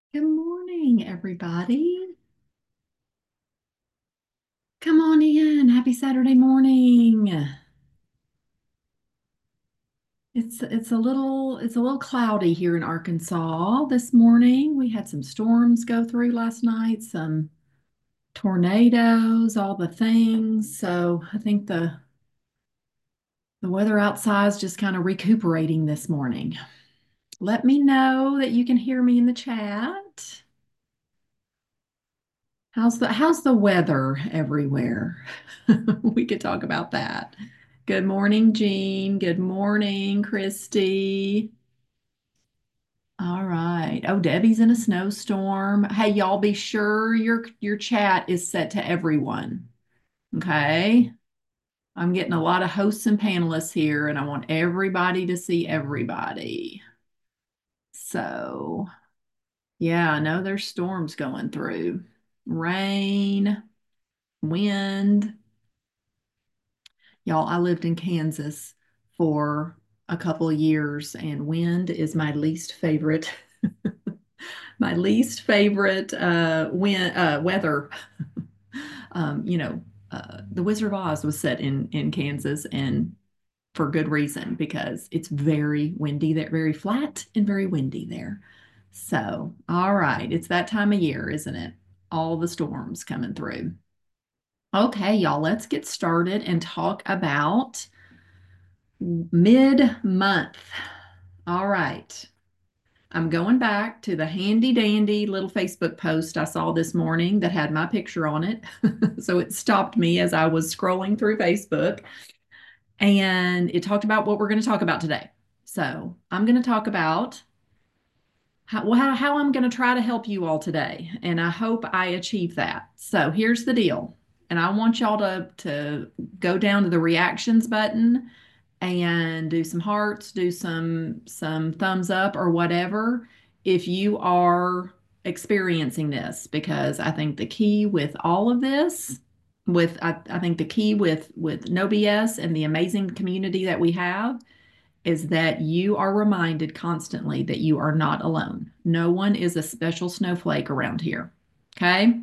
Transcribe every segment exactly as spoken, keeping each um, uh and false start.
Good morning, everybody. Come on in. Happy Saturday morning. It's it's a little it's a little cloudy here in Arkansas this morning. We had some storms go through last night, some tornadoes, all the things. So I think the the weather outside is just kind of recuperating this morning. Let me know that you can hear me in the chat. How's the how's the weather everywhere? We could talk about that. Good morning, Jean. Good morning, Christy. All right. Oh, Debbie's in a snowstorm. Hey, y'all be sure your your chat is set to everyone. Okay. I'm getting a lot of hosts and panelists here, and I want everybody to see everybody. So, yeah, I know there's storms going through. Rain, wind. Y'all, I lived in Kansas for a couple of years, and wind is my least favorite, my least favorite uh, wind, uh, weather. Um, you know, uh, The Wizard of Oz was set in in Kansas, and for good reason because it's very windy there, very flat and very windy there. So, all right, it's that time of year, isn't it? All the storms coming through. Okay, y'all, let's get started and talk about mid-month. All right. I'm going back to the handy dandy little Facebook post I saw this morning that had my picture on it. So it stopped me as I was scrolling through Facebook and it talked about what we're going to talk about today. So I'm going to talk about how, how, how I'm going to try to help you all today. And I hope I achieve that. So here's the deal. And I want y'all to, to go down to the reactions button and do some hearts, do some some thumbs up or whatever if you are experiencing this, because I think the key with all of this, with I, I think the key with with No B S and the amazing community that we have is that you are reminded constantly that you are not alone. No one is a special snowflake around here. Okay?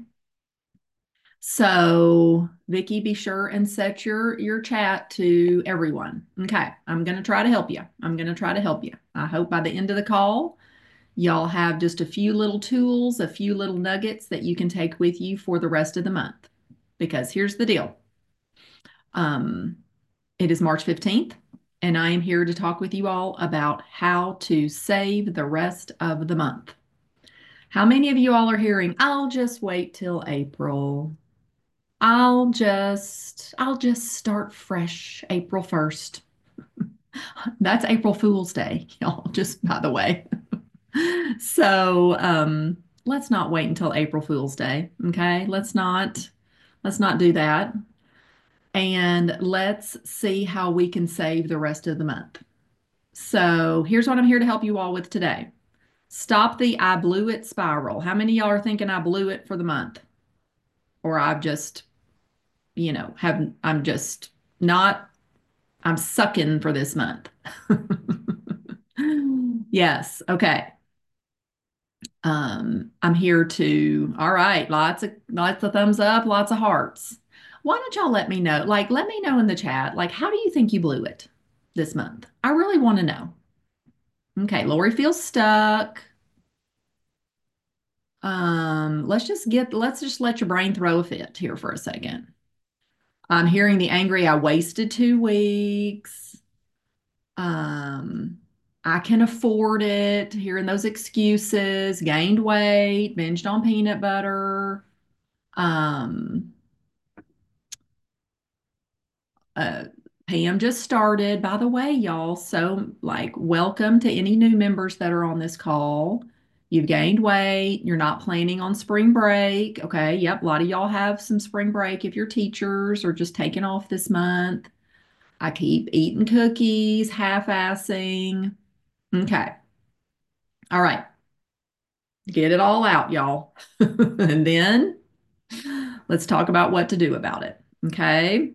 So, Vicky, be sure and set your your chat to everyone. Okay, I'm going to try to help you. I'm going to try to help you. I hope by the end of the call, y'all have just a few little tools, a few little nuggets that you can take with you for the rest of the month. Because here's the deal. Um, it is March fifteenth, and I am here to talk with you all about how to save the rest of the month. How many of you all are hearing, I'll just wait till April? I'll just I'll just start fresh April first. That's April Fool's Day, y'all, just by the way. So, um, let's not wait until April Fool's Day, okay? Let's not let's not do that. And let's see how we can save the rest of the month. So, here's what I'm here to help you all with today. Stop the I blew it spiral. How many of y'all are thinking I blew it for the month? Or I've just, you know, have I'm just not I'm sucking for this month. Yes. Okay. Um, I'm here to, all right, lots of lots of thumbs up, lots of hearts. Why don't y'all let me know? Like, let me know in the chat, like, how do you think you blew it this month? I really want to know. Okay, Lori feels stuck. Um, let's just get, let's just let your brain throw a fit here for a second. I'm hearing the angry, I wasted two weeks. Um, I can afford it. Hearing those excuses, gained weight, binged on peanut butter. Um, uh, Pam just started, by the way, y'all. So, like, welcome to any new members that are on this call. You've gained weight. You're not planning on spring break. Okay. Yep. A lot of y'all have some spring break if you're teachers or just taking off this month. I keep eating cookies, half-assing. Okay. All right. Get it all out, y'all. And then let's talk about what to do about it. Okay.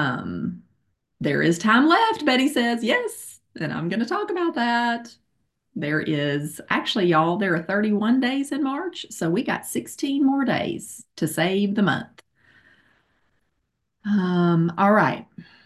Um, there is time left, Betty says. Yes. And I'm going to talk about that. There is actually, y'all, there are thirty-one days in March, so we got sixteen more days to save the month. Um, all right.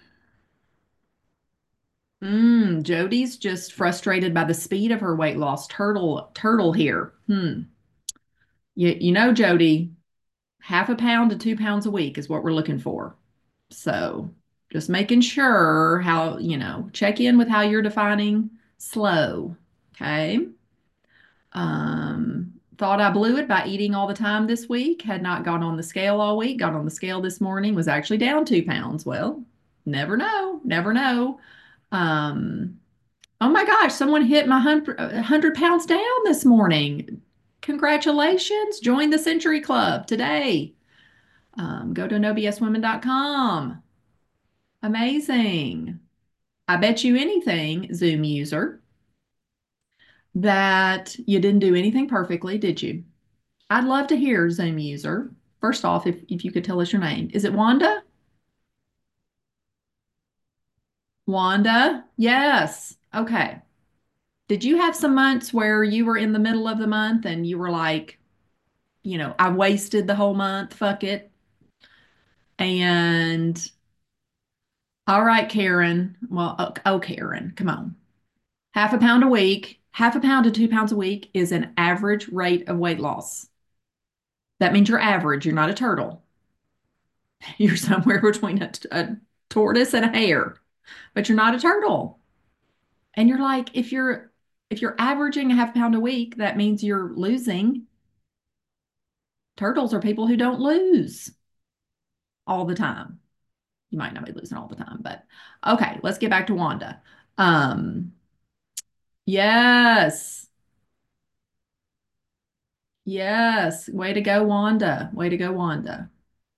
Mm, Jody's just frustrated by the speed of her weight loss. Turtle, turtle here. Hmm. You, you know, Jody, half a pound to two pounds a week is what we're looking for. So just making sure how, you know, check in with how you're defining slow. Okay. Um, thought I blew it by eating all the time this week. Had not gone on the scale all week. Got on the scale this morning. Was actually down two pounds. Well, never know. Never know. Um, oh my gosh, someone hit my hundred, one hundred pounds down this morning. Congratulations. Join the Century Club today. Um, go to no b s women dot com. Amazing. I bet you anything, Zoom user, that you didn't do anything perfectly, did you? I'd love to hear, Zoom user. First off, if, if you could tell us your name. Is it Wanda? Wanda? Yes. Okay. Did you have some months where you were in the middle of the month and you were like, you know, I wasted the whole month, fuck it. And all right, Karen. Well, oh, oh, Karen, come on. Half a pound a week, half a pound to two pounds a week is an average rate of weight loss. That means you're average. You're not a turtle. You're somewhere between a, a tortoise and a hare, but you're not a turtle. And you're like, if you're if you're averaging a half pound a week, that means you're losing. Turtles are people who don't lose all the time. You might not be losing all the time, but okay, let's get back to Wanda. Um, yes, yes. Way to go, Wanda. Way to go, Wanda.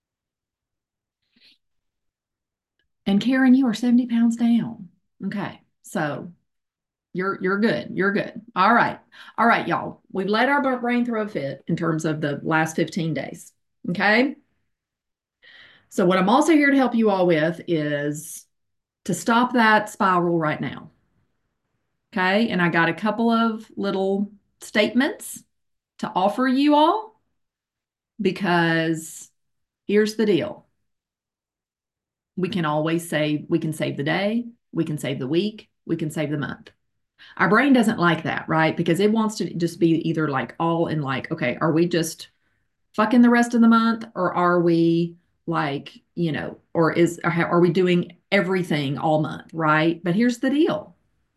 And Karen, you are seventy pounds down. Okay, so you're you're good. You're good. All right. All right, y'all. We've let our brain throw a fit in terms of the last fifteen days. Okay. So what I'm also here to help you all with is to stop that spiral right now. Okay. And I got a couple of little statements to offer you all because here's the deal. We can always save, we can save the day, we can save the week, we can save the month. Our brain doesn't like that, right? Because it wants to just be either like all in like, okay, are we just fucking the rest of the month or are we like, you know, or is, are we doing everything all month, right? But here's the deal.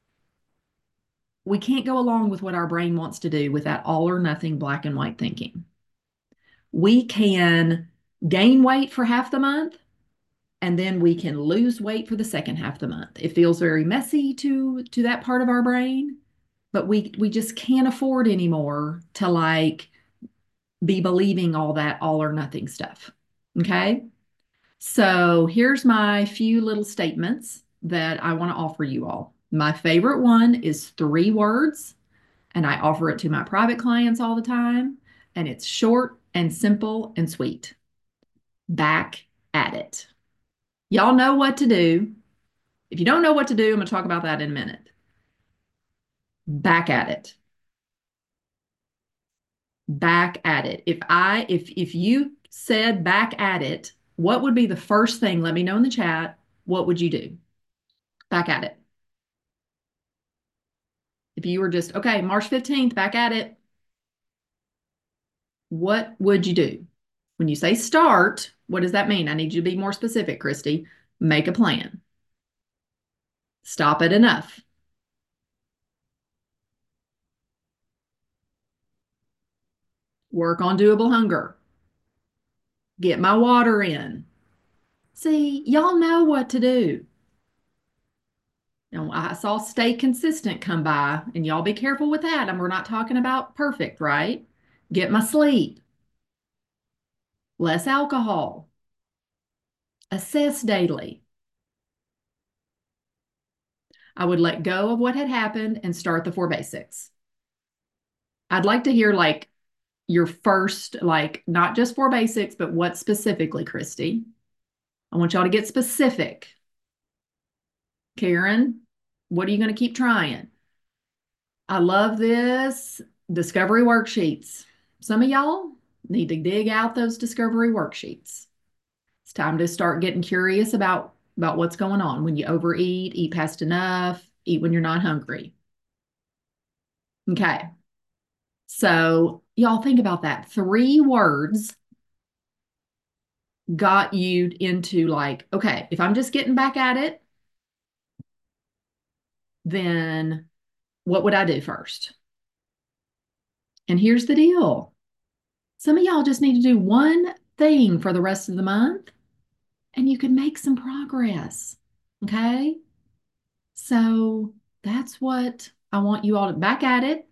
We can't go along with what our brain wants to do with that all or nothing black and white thinking. We can gain weight for half the month and then we can lose weight for the second half of the month. It feels very messy to to that part of our brain, but we we just can't afford anymore to like be believing all that all or nothing stuff. Okay? So, here's my few little statements that I want to offer you all. My favorite one is three words, and I offer it to my private clients all the time, and it's short and simple and sweet. Back at it. Y'all know what to do. If you don't know what to do, I'm going to talk about that in a minute. Back at it. Back at it. If I if if you said back at it, what would be the first thing? Let me know in the chat. What would you do? Back at it. If you were just, okay, March fifteenth, back at it, what would you do? When you say start, what does that mean? I need you to be more specific, Christy. Make a plan. Stop it enough. Work on doable hunger. Get my water in. See, y'all know what to do. And I saw stay consistent come by, and y'all be careful with that. And we're not talking about perfect, right? Get my sleep, less alcohol, assess daily. I would let go of what had happened and start the four basics. I'd like to hear like your first, like not just four basics, but what specifically, Christy? I want y'all to get specific. Karen, what are you going to keep trying? I love this. Discovery worksheets. Some of y'all need to dig out those discovery worksheets. It's time to start getting curious about, about what's going on when you overeat, eat past enough, eat when you're not hungry. Okay. So, y'all think about that. Three words got you into like, okay, if I'm just getting back at it, then what would I do first? And here's the deal. Some of y'all just need to do one thing for the rest of the month and you can make some progress. Okay. So that's what I want you all to back at it.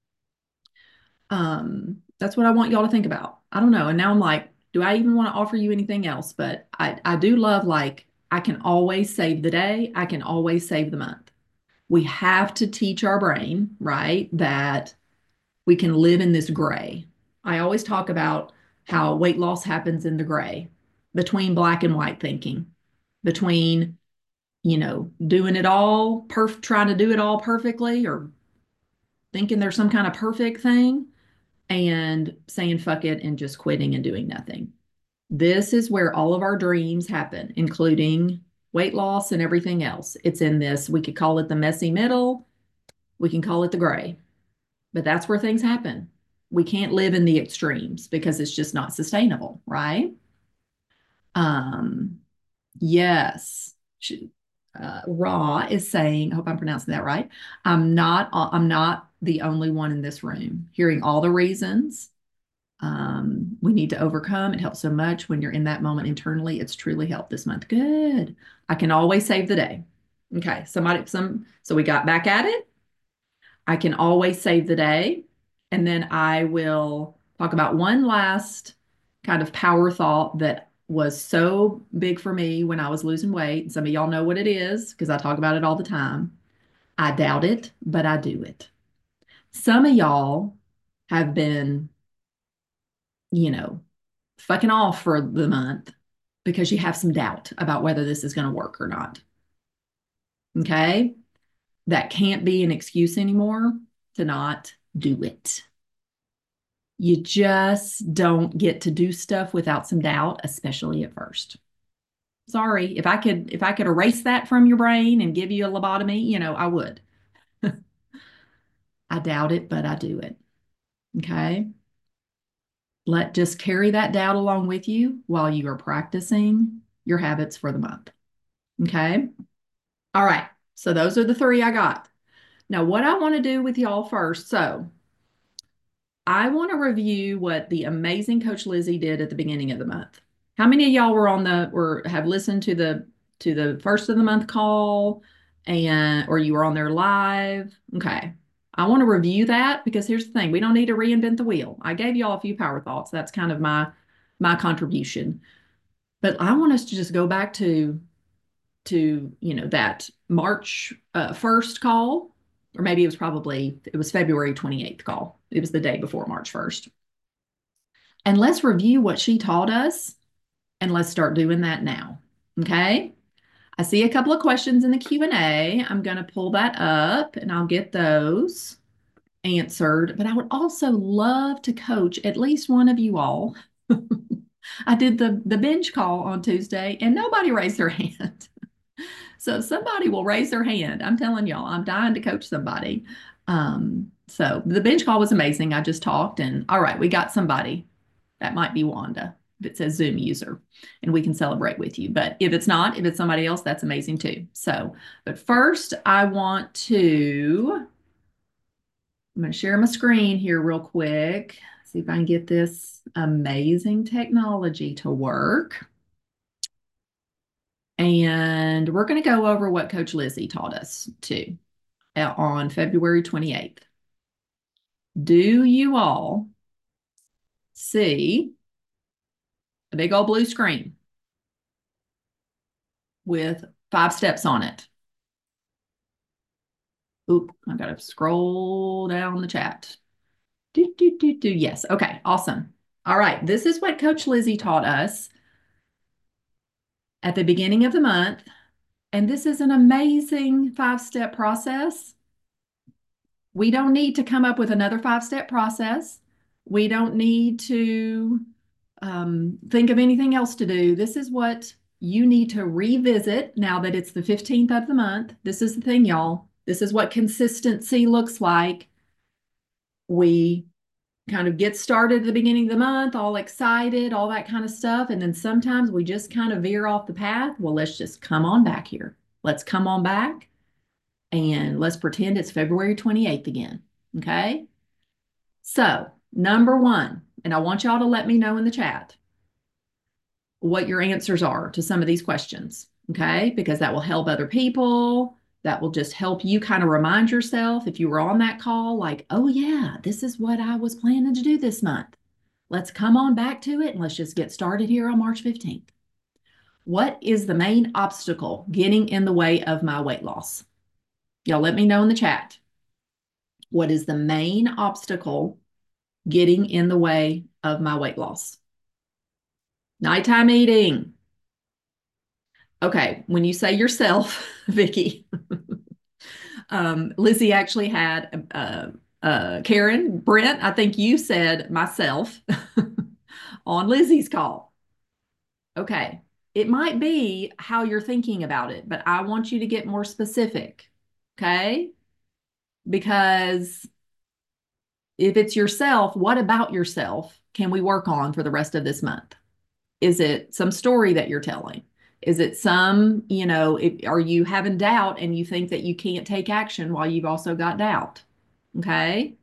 Um, that's what I want y'all to think about. I don't know. And now I'm like, do I even want to offer you anything else? But I, I do love like I can always save the day. I can always save the month. We have to teach our brain, right, that we can live in this gray. I always talk about how weight loss happens in the gray between black and white thinking, between, you know, doing it all, perf- trying to do it all perfectly or thinking there's some kind of perfect thing and saying fuck it and just quitting and doing nothing. This is where all of our dreams happen, including weight loss and everything else. It's in this, we could call it the messy middle, we can call it the gray, but that's where things happen. We can't live in the extremes because it's just not sustainable, right? Um, yes. Uh, Raw is saying, I hope I'm pronouncing that right. I'm not, I'm not the only one in this room hearing all the reasons um, we need to overcome. It helps so much when you're in that moment internally. It's truly helped this month. Good. I can always save the day. Okay. Somebody, some, so we got back at it. I can always save the day. And then I will talk about one last kind of power thought that was so big for me when I was losing weight. Some of y'all know what it is because I talk about it all the time. I doubt it, but I do it. Some of y'all have been, you know, fucking off for the month because you have some doubt about whether this is going to work or not. Okay. That can't be an excuse anymore to not do it. You just don't get to do stuff without some doubt, especially at first. Sorry, if I could if I could erase that from your brain and give you a lobotomy, you know, I would. I doubt it, but I do it. Okay? Let just carry that doubt along with you while you are practicing your habits for the month. Okay? All right. So those are the three I got. Now, what I want to do with y'all first, so I want to review what the amazing Coach Lizzie did at the beginning of the month. How many of y'all were on the or have listened to the to the first of the month call and or you were on there live? Okay. I want to review that because here's the thing, we don't need to reinvent the wheel. I gave y'all a few power thoughts. That's kind of my my contribution. But I want us to just go back to to, you know, that March uh, first call, or maybe it was probably, it was February twenty-eighth call. It was the day before March first. And let's review what she taught us and let's start doing that now. Okay. I see a couple of questions in the Q and A. I'm going to pull that up and I'll get those answered. But I would also love to coach at least one of you all. I did the, the binge call on Tuesday and nobody raised their hand. So somebody will raise their hand. I'm telling y'all, I'm dying to coach somebody. Um, so the bench call was amazing. I just talked and all right, we got somebody. That might be Wanda if it says Zoom user and we can celebrate with you. But if it's not, if it's somebody else, that's amazing too. So, but first I want to, I'm going to share my screen here real quick. See if I can get this amazing technology to work. And we're going to go over what Coach Lizzie taught us too on February twenty-eighth. Do you all see a big old blue screen with five steps on it? Oop, I got to scroll down the chat. Do, do, do, do. Yes. Okay. Awesome. All right. This is what Coach Lizzie taught us at the beginning of the month. And this is an amazing five step process We don't need to come up with another five-step process. We don't need to um, think of anything else to do. This is what you need to revisit now that it's the fifteenth of the month. This is the thing, y'all. This is what consistency looks like. We kind of get started at the beginning of the month, all excited, all that kind of stuff. And then sometimes we just kind of veer off the path. Well, let's just come on back here. Let's come on back and let's pretend it's February twenty-eighth again. Okay. So, number one, and I want y'all to let me know in the chat what your answers are to some of these questions. Okay. Because that will help other people. That will just help you kind of remind yourself if you were on that call, like, oh, yeah, this is what I was planning to do this month. Let's come on back to it and let's just get started here on March fifteenth. What is the main obstacle getting in the way of my weight loss? Y'all let me know in the chat. What is the main obstacle getting in the way of my weight loss? Nighttime eating. Okay, when you say yourself, Vicki, um, Lizzie actually had uh, uh, Karen, Brent, I think you said myself on Lizzie's call. Okay, it might be how you're thinking about it, but I want you to get more specific, okay? Because if it's yourself, what about yourself can we work on for the rest of this month? Is it some story that you're telling? Is it some, you know, if, are you having doubt and you think that you can't take action while you've also got doubt? Okay.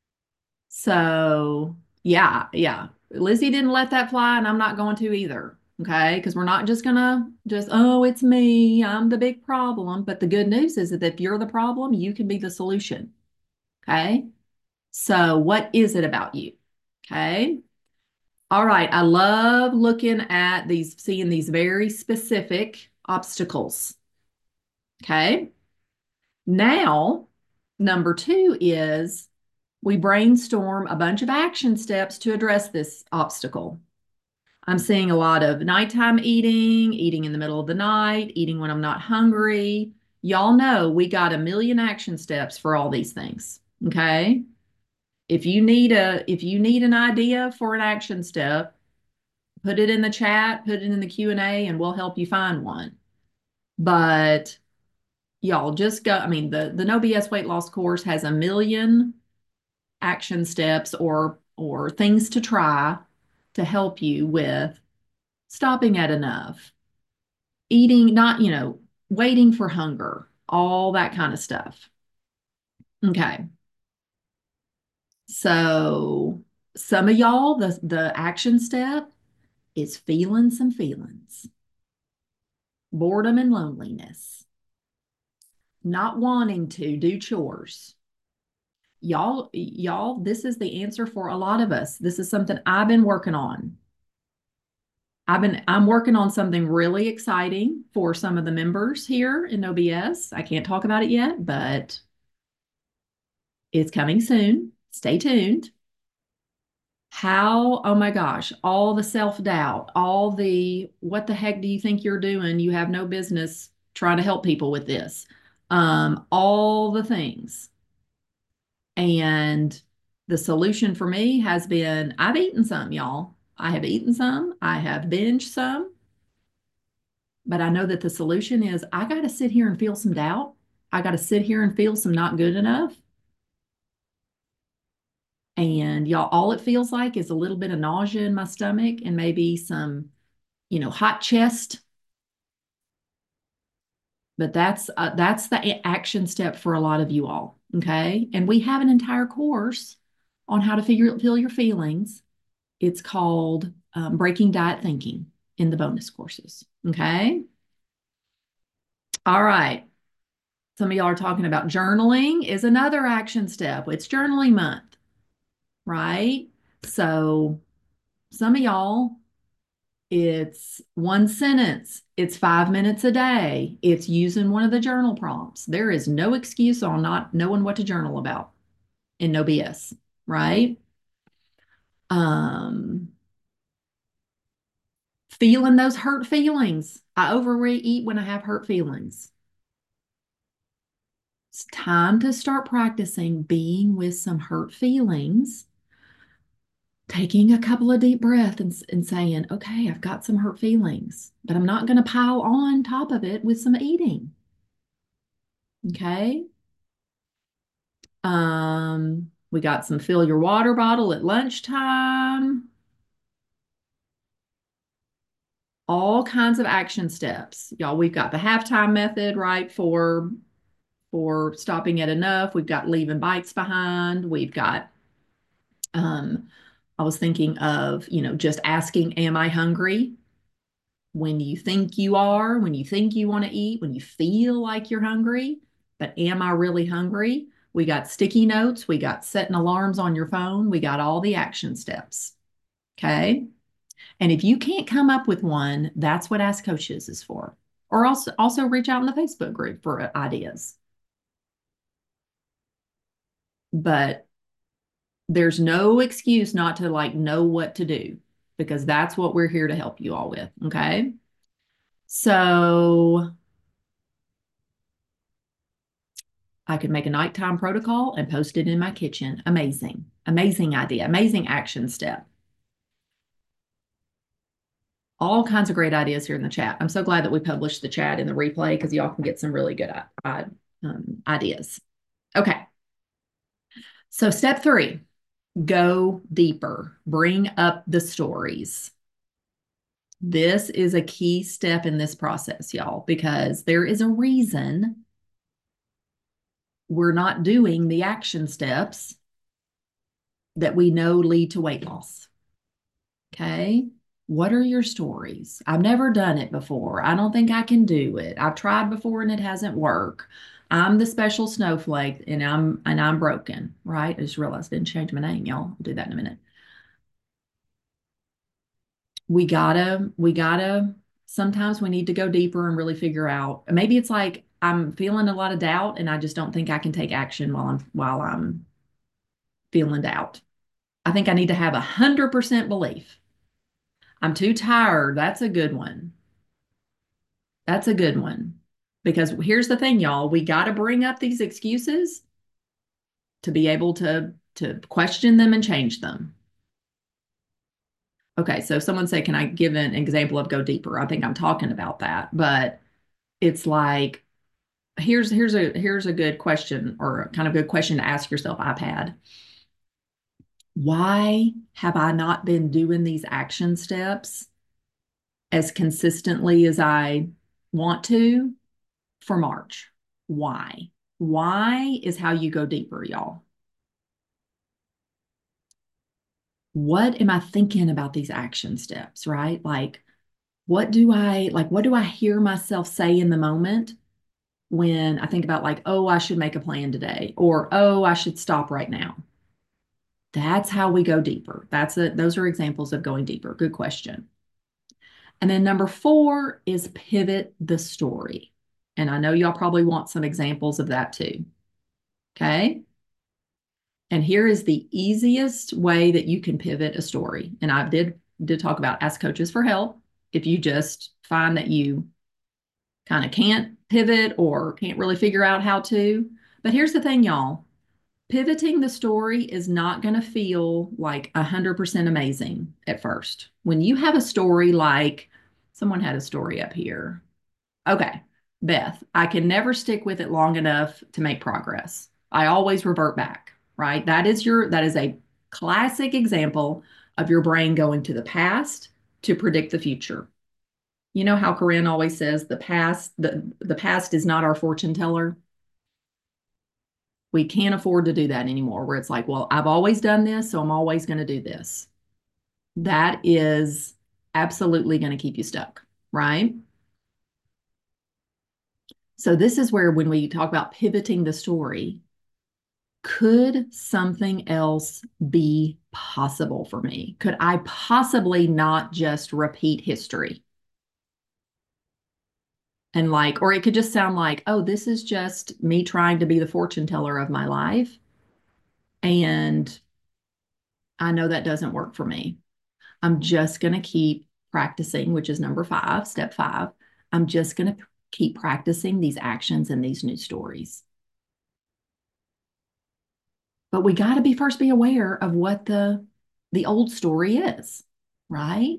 So, yeah, yeah. Lizzie didn't let that fly, and I'm not going to either. Okay. Because we're not just going to just, oh, it's me. I'm the big problem. But the good news is that if you're the problem, you can be the solution. Okay. So, what is it about you? Okay. All right. I love looking at these, seeing these very specific obstacles. Okay. Now, number two is we brainstorm a bunch of action steps to address this obstacle. I'm seeing a lot of nighttime eating, eating in the middle of the night, eating when I'm not hungry. Y'all know we got a million action steps for all these things. Okay. If you need a if you need an idea for an action step, put it in the chat, put it in the Q and A, and we'll help you find one. But y'all just go, I mean, the, the No B S weight loss course has a million action steps or or things to try to help you with stopping at enough, eating, not, you know, waiting for hunger, all that kind of stuff. Okay. So some of y'all, the, the action step is feeling some feelings, boredom and loneliness, not wanting to do chores. Y'all, y'all, this is the answer for a lot of us. This is something I've been working on. I've been, I'm working on something really exciting for some of the members here in O B S. I can't talk about it yet, but it's coming soon. Stay tuned. How, oh my gosh, all the self-doubt, all the, what the heck do you think you're doing? You have no business trying to help people with this. Um, all the things. And the solution for me has been I've eaten some, y'all. I have eaten some, I have binged some, but I know that the solution is I got to sit here and feel some doubt. I got to sit here and feel some not good enough. And y'all, all it feels like is a little bit of nausea in my stomach and maybe some, you know, hot chest. But that's uh, that's the action step for a lot of you all. Okay. And we have an entire course on how to figure feel your feelings. It's called um, Breaking Diet Thinking in the bonus courses. Okay. All right. Some of y'all are talking about journaling is another action step. It's journaling month, right? So some of y'all, it's one sentence, it's five minutes a day, it's using one of the journal prompts. There is no excuse on not knowing what to journal about in No B S, right? Um, feeling those hurt feelings. I overeat when I have hurt feelings. It's time to start practicing being with some hurt feelings, taking a couple of deep breaths and, and saying, okay, I've got some hurt feelings, but I'm not going to pile on top of it with some eating. Okay. Um, we got some fill your water bottle at lunchtime, all kinds of action steps. Y'all, we've got the halftime method, right, for for stopping at enough. We've got leaving bites behind. We've got um I was thinking of, you know, just asking, am I hungry? When you think you are, when you think you want to eat, when you feel like you're hungry, but am I really hungry? We got sticky notes, we got setting alarms on your phone, we got all the action steps. Okay. And if you can't come up with one, that's what Ask Coaches is for. Or also also reach out in the Facebook group for ideas. But there's no excuse not to like know what to do because that's what we're here to help you all with. Okay. So I could make a nighttime protocol and post it in my kitchen. Amazing, amazing idea, amazing action step. All kinds of great ideas here in the chat. I'm so glad that we published the chat in the replay because y'all can get some really good uh, um, ideas. Okay. So step three, go deeper, bring up the stories. This is a key step in this process, y'all, because there is a reason we're not doing the action steps that we know lead to weight loss. Okay. What are your stories? I've never done it before. I don't think I can do it. I've tried before and it hasn't worked. I'm the special snowflake and I'm and I'm broken, right? I just realized I didn't change my name, y'all. I'll do that in a minute. We gotta, we gotta, sometimes we need to go deeper and really figure out. Maybe it's like I'm feeling a lot of doubt and I just don't think I can take action while I'm while I'm feeling doubt. I think I need to have a hundred percent belief. I'm too tired. That's a good one. That's a good one. Because here's the thing, y'all, we got to bring up these excuses to be able to to question them and change them. Okay, so someone say, can I give an example of go deeper? I think I'm talking about that, but it's like here's here's a here's a good question or kind of good question to ask yourself, iPad. Why have I not been doing these action steps as consistently as I want to for March? Why? Why is how you go deeper, y'all. What am I thinking about these action steps, right? Like, what do I like? What do I hear myself say in the moment when I think about like, oh, I should make a plan today, or oh, I should stop right now? That's how we go deeper. That's a, those are examples of going deeper. Good question. And then number four is pivot the story. And I know y'all probably want some examples of that too. Okay. And here is the easiest way that you can pivot a story. And I did did talk about ask coaches for help. If you just find that you kind of can't pivot or can't really figure out how to. But here's the thing, y'all. Pivoting the story is not going to feel like one hundred percent amazing at first. When you have a story like someone had a story up here. Okay, Beth, I can never stick with it long enough to make progress. I always revert back, right? That is your that is a classic example of your brain going to the past to predict the future. You know how Corinne always says the past the, the past is not our fortune teller. We can't afford to do that anymore, where it's like, well, I've always done this, so I'm always going to do this. That is absolutely going to keep you stuck, right? So this is where when we talk about pivoting the story, could something else be possible for me? Could I possibly not just repeat history? And like, or it could just sound like, oh, this is just me trying to be the fortune teller of my life. And I know that doesn't work for me. I'm just going to keep practicing, which is number five, step five. I'm just going to keep practicing these actions and these new stories. But we got to be first be aware of what the the old story is, right?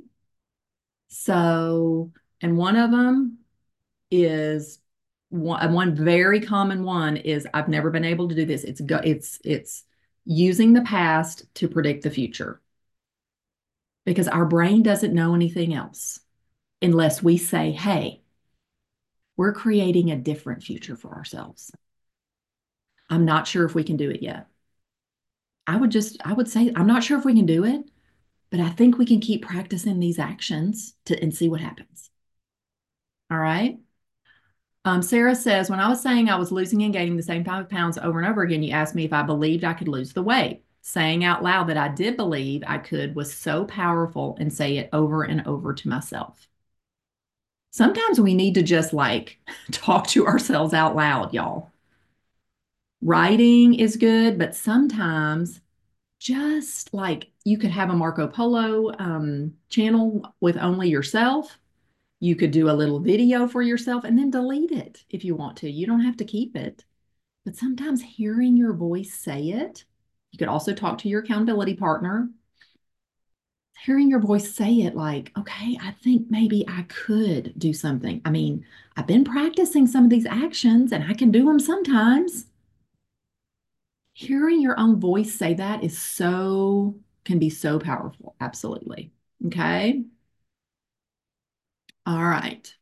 So, and one of them is one, one very common one is I've never been able to do this. It's go, it's it's using the past to predict the future because our brain doesn't know anything else unless we say, "Hey, we're creating a different future for ourselves." I'm not sure if we can do it yet. I would just I would say I'm not sure if we can do it, but I think we can keep practicing these actions to and see what happens. All right. Um, Sarah says, when I was saying I was losing and gaining the same five pounds over and over again, you asked me if I believed I could lose the weight. Saying out loud that I did believe I could was so powerful and say it over and over to myself. Sometimes we need to just like talk to ourselves out loud, y'all. Writing is good, but sometimes just like you could have a Marco Polo um, channel with only yourself. You could do a little video for yourself and then delete it if you want to. You don't have to keep it. But sometimes hearing your voice say it, you could also talk to your accountability partner. Hearing your voice say it, like, okay, I think maybe I could do something. I mean, I've been practicing some of these actions and I can do them sometimes. Hearing your own voice say that is so, can be so powerful. Absolutely. Okay. All right.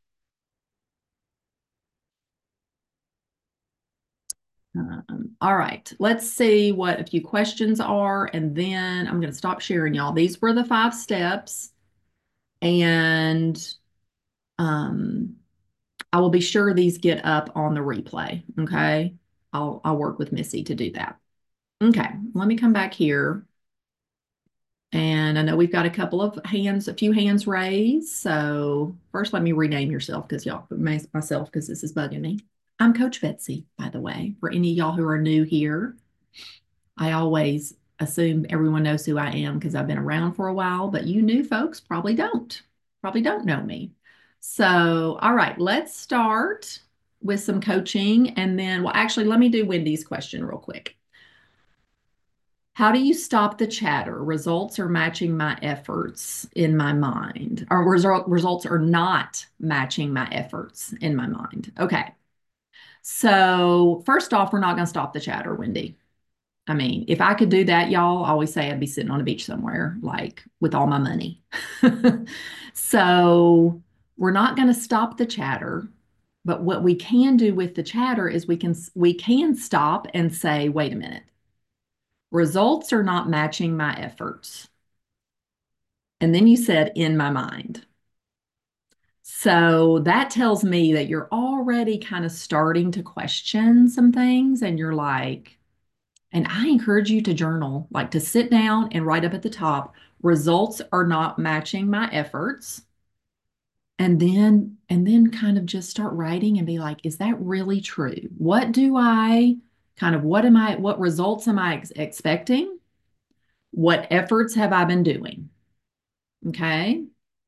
Um, all right, let's see what a few questions are, and then I'm going to stop sharing, y'all. These were the five steps, and um, I will be sure these get up on the replay. Okay, I'll I'll work with Missy to do that. Okay, let me come back here, and I know we've got a couple of hands, a few hands raised. So first, let me rename yourself because y'all myself because this is bugging me. I'm Coach Betsy, by the way, for any of y'all who are new here. I always assume everyone knows who I am because I've been around for a while, but you new folks probably don't, probably don't know me. So, all right, let's start with some coaching. And then, well, actually, let me do Wendy's question real quick. How do you stop the chatter? Results are matching my efforts in my mind, or result, results are not matching my efforts in my mind. Okay. So, first off, we're not going to stop the chatter, Wendy. I mean, if I could do that, y'all, I always say I'd be sitting on a beach somewhere, like with all my money. So we're not going to stop the chatter, but what we can do with the chatter is we can we can stop and say, wait a minute, results are not matching my efforts. And then you said in my mind. So that tells me that you're already kind of starting to question some things and you're like, and I encourage you to journal, like to sit down and write up at the top, results are not matching my efforts. And then, and then kind of just start writing and be like, is that really true? What do I kind of, what am I, what results am I ex expecting? What efforts have I been doing? Okay.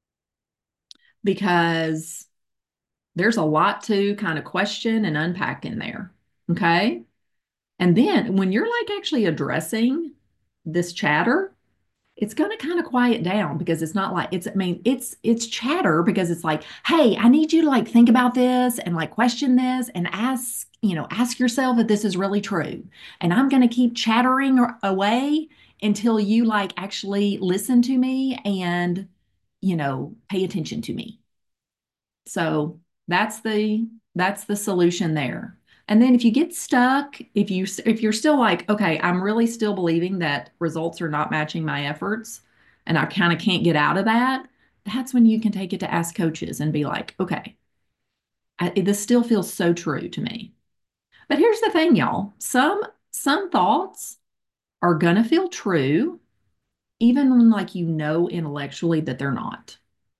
Because there's a lot to kind of question and unpack in there. Okay. And then when you're like actually addressing this chatter, it's going to kind of quiet down because it's not like it's I mean it's it's chatter because it's like, hey, I need you to like think about this and like question this and ask, you know, ask yourself if this is really true. And I'm going to keep chattering away until you like actually listen to me and, you know, pay attention to me. So that's the that's the solution there. And then if you get stuck, if you if you're still like, okay, I'm really still believing that results are not matching my efforts and I kind of can't get out of that, that's when you can take it to ask coaches and be like, okay, I, this still feels so true to me. But here's the thing, y'all. Some some thoughts are gonna feel true even when like you know intellectually that they're not.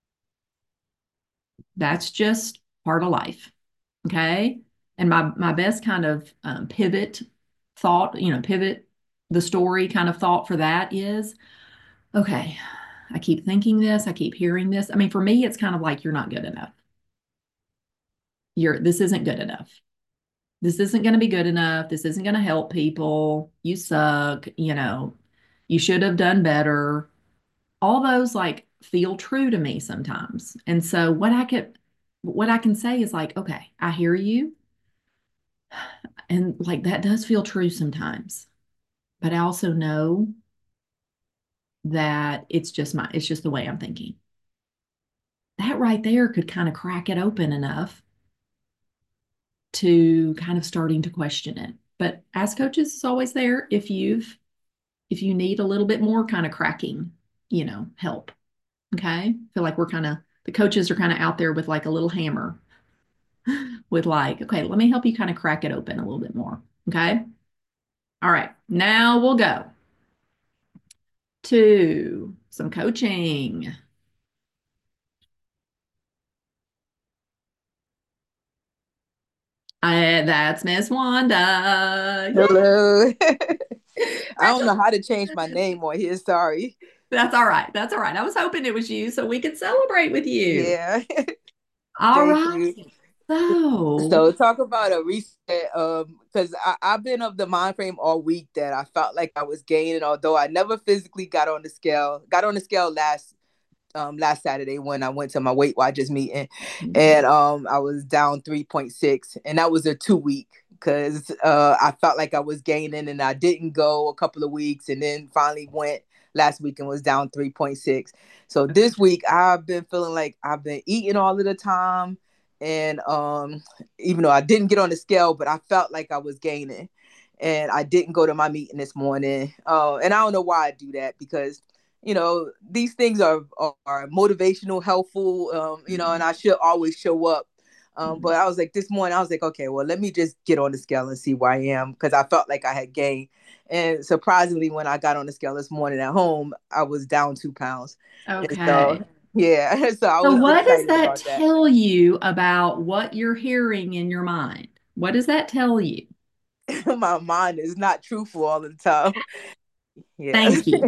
That's just part of life. Okay. And my my best kind of um, pivot thought, you know, pivot the story kind of thought for that is, okay, I keep thinking this, I keep hearing this. I mean, for me, it's kind of like you're not good enough. You're this isn't good enough. This isn't going to be good enough. This isn't going to help people. You suck. You know, you should have done better. All those like feel true to me sometimes. And so what I could, what I can say is like, okay, I hear you. And like that does feel true sometimes. But I also know that it's just my, it's just the way I'm thinking. That right there could kind of crack it open enough to kind of starting to question it. But as coaches is always there if you've if you need a little bit more kind of cracking, you know, help. Okay. I feel like we're kind of the coaches are kind of out there with like a little hammer with like, okay, let me help you kind of crack it open a little bit more. Okay. All right. Now we'll go to some coaching. I, that's Miss Wanda. Yay! Hello. I don't know Congratulations. how to change my name on here. Sorry. That's all right. That's all right. I was hoping it was you so we could celebrate with you. Yeah. All Thank right. you. So, So talk about a reset. Um, because I I've been of the mind frame all week that I felt like I was gaining, although I never physically got on the scale. Got on the scale last um last Saturday when I went to my Weight Watchers meeting, and um I was down three point six, and that was a two week because uh I felt like I was gaining, and I didn't go a couple of weeks, and then finally went last week and was down three point six. So this week I've been feeling like I've been eating all of the time, and um even though I didn't get on the scale, but I felt like I was gaining, and I didn't go to my meeting this morning. Uh, and I don't know why I do that because you know these things are are motivational, helpful, um, you know, and I should always show up. Um, but I was like this morning, I was like, okay, well, let me just get on the scale and see where I am because I felt like I had gained. And surprisingly, when I got on the scale this morning at home, I was down two pounds. And so, okay. yeah, so I So, was what does excited that about that. tell you about what you're hearing in your mind? What does that tell you? My mind is not truthful all the time. Yeah. Thank you.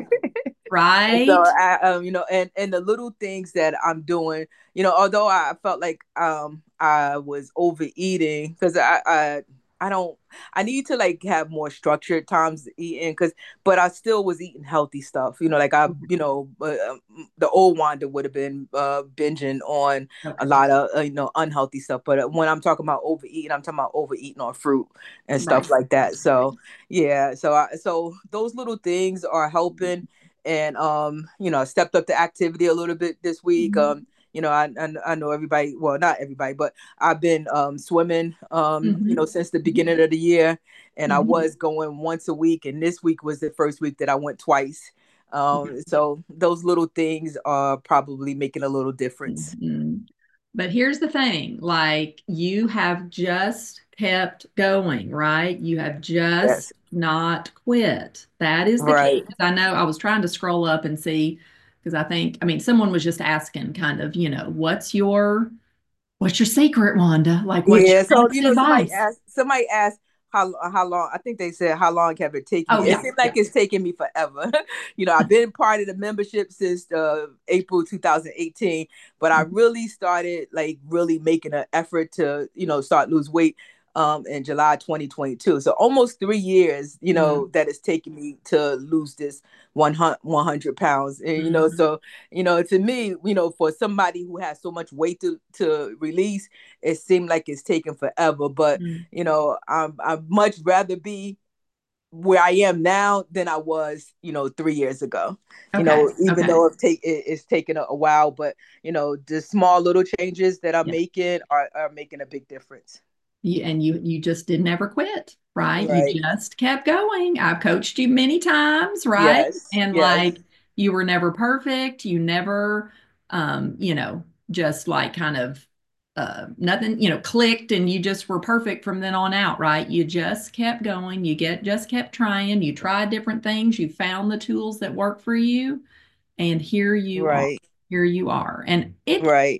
So Right? I, um, you know, and and the little things that I'm doing, you know, although I felt like um I was overeating because I, I I don't I need to like have more structured times eating because but I still was eating healthy stuff, you know, like I you know uh, um, the old Wanda would have been uh binging on a Okay. lot of uh, you know unhealthy stuff, but when I'm talking about overeating, I'm talking about overeating on fruit and stuff Right. like that. So yeah, so I so those little things are helping, and um, you know, stepped up the activity a little bit this week. Um, you know, I, I I know everybody, well, not everybody, but I've been um swimming um, you know, Mm-hmm. since the beginning of the year, and I Mm-hmm. was going once a week, and this week was the first week that I went twice. Um, so those little things are probably making a little difference. Mm-hmm. But here's the thing, like you have just kept going, right? You have just Yes. not quit. That is the key. Right. 'Cause I know I was trying to scroll up and see, because I think, I mean, someone was just asking kind of, you know, what's your what's your secret, Wanda? Like what's Yeah, your so you best know, somebody advice? asked somebody asked how how long. I think they said how long have it taken Oh you? It yeah, seems like yeah. it's taken me forever. You know, I've been part of the membership since uh, April two thousand eighteen, but I really started like really making an effort to you know start lose weight um in July twenty twenty-two. So almost three years, you know, Mm, that it's taken me to lose this one hundred pounds. And you know, mhm, so you know, to me, you know, for somebody who has so much weight to to release, it seemed like it's taken forever. But mm. you know, I'm I'd much rather be where I am now than I was, you know, three years ago. You Okay, know, even okay. though it take it, it's taken a, a while, but you know, the small little changes that I'm Yeah. making are, are making a big difference. You, and you you just did never quit, right? You Right. just kept going. I've coached you many times, right? Yes. And Yes. like you were never perfect. You never um, you know, just like kind of uh nothing, you know, clicked and you just were perfect from then on out, right? You just kept going. You get just kept trying. You tried different things. You found the tools that work for you, and here you are. Right. Here you are. And it Right.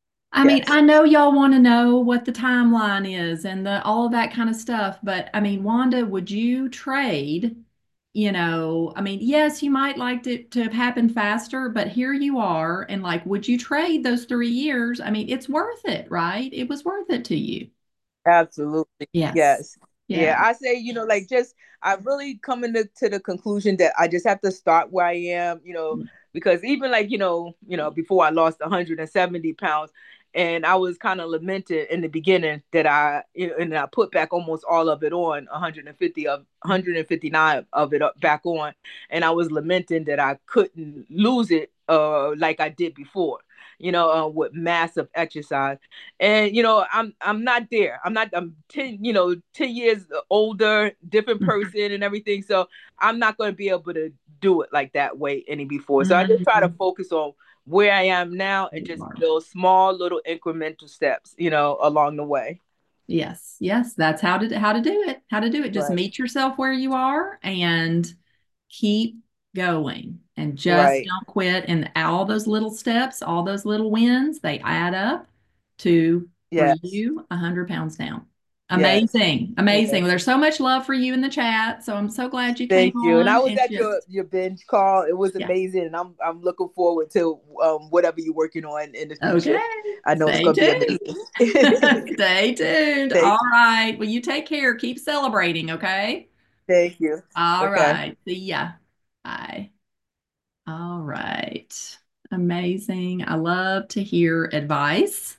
I mean, Yes. I know y'all want to know what the timeline is and the all of that kind of stuff, but I mean, Wanda, would you trade, you know, I mean, yes, you might like it to have happened faster, but here you are, and like, would you trade those three years? I mean, it's worth it, right? It was worth it to you. Absolutely. Yes. Yes. Yeah. Yeah. I say, you know, like just I've really coming to, to the conclusion that I just have to start where I am, you know, because even like, you know, you know, before I lost one hundred seventy pounds and I was kind of lamented in the beginning that I, you know, and I put back almost all of it on one hundred fifty of one hundred fifty-nine of it up back on. And I was lamenting that I couldn't lose it uh like I did before, you know, uh, with massive exercise. And you know, i'm i'm not there. I'm not. I'm ten, you know, ten years older, different person and everything, so I'm not going to be able to do it like that way any before. So I just try to Mhm. focus on where I am now and just build small little incremental steps, you know, along the way. Yes, yes, that's how to how to do it. How to do it. Just Right. meet yourself where you are and keep going and just Right. don't quit. And all those little steps, all those little wins, they add up to for Yes. you a hundred pounds down. Yes. Amazing, amazing. Yes. Well, there's so much love for you in the chat, so I'm so glad you came Thank you. And I on was and at your just your binge call. It was yeah. amazing, and I'm I'm looking forward to um whatever you're working on in the Okay, future. I know it's stay going to be tuned. amazing. Stay tuned. All Thank you. right. Well, you take care. Keep celebrating. Okay. Thank you. All Okay. right. See ya. Bye. All right. Amazing. I love to hear advice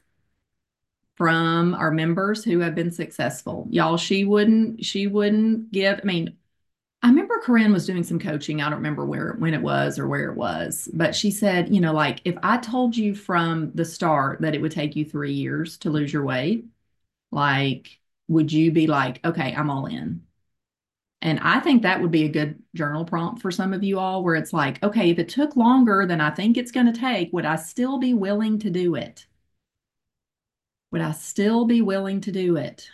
from our members who have been successful. Y'all, she wouldn't, she wouldn't give, I mean, I remember Corinne was doing some coaching. I don't remember where, when it was or where it was, but she said, you know, like if I told you from the start that it would take you three years to lose your weight, like, would you be like, okay, I'm all in? And I think that would be a good journal prompt for some of you all, where it's like, okay, if it took longer than I think it's going to take, would I still be willing to do it? Would I still be willing to do it?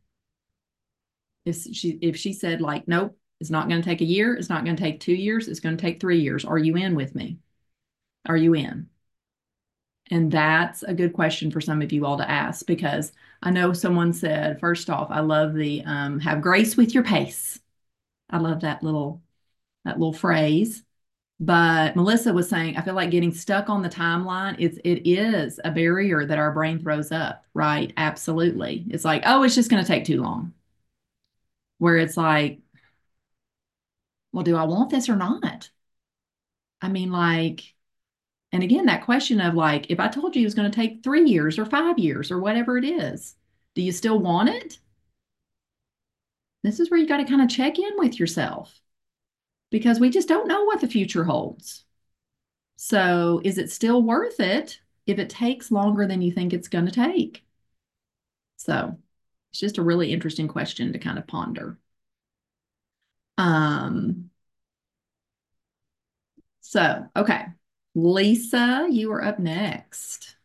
If she if she said like, nope, it's not going to take a year, it's not going to take two years, it's going to take three years. Are you in with me? Are you in? And that's a good question for some of you all to ask, because I know someone said, first off, I love the um, have grace with your pace. I love that little that little phrase. But Melissa was saying, I feel like getting stuck on the timeline, it's it is a barrier that our brain throws up, right? Absolutely. It's like, oh, it's just going to take too long. Where it's like, well, do I want this or not? I mean, like, and again, that question of like, if I told you it was going to take three years or five years or whatever it is, do you still want it? This is where you got to kind of check in with yourself, because we just don't know what the future holds. So is it still worth it if it takes longer than you think it's going to take? So it's just a really interesting question to kind of ponder. Um, so, okay. Lisa, you are up next.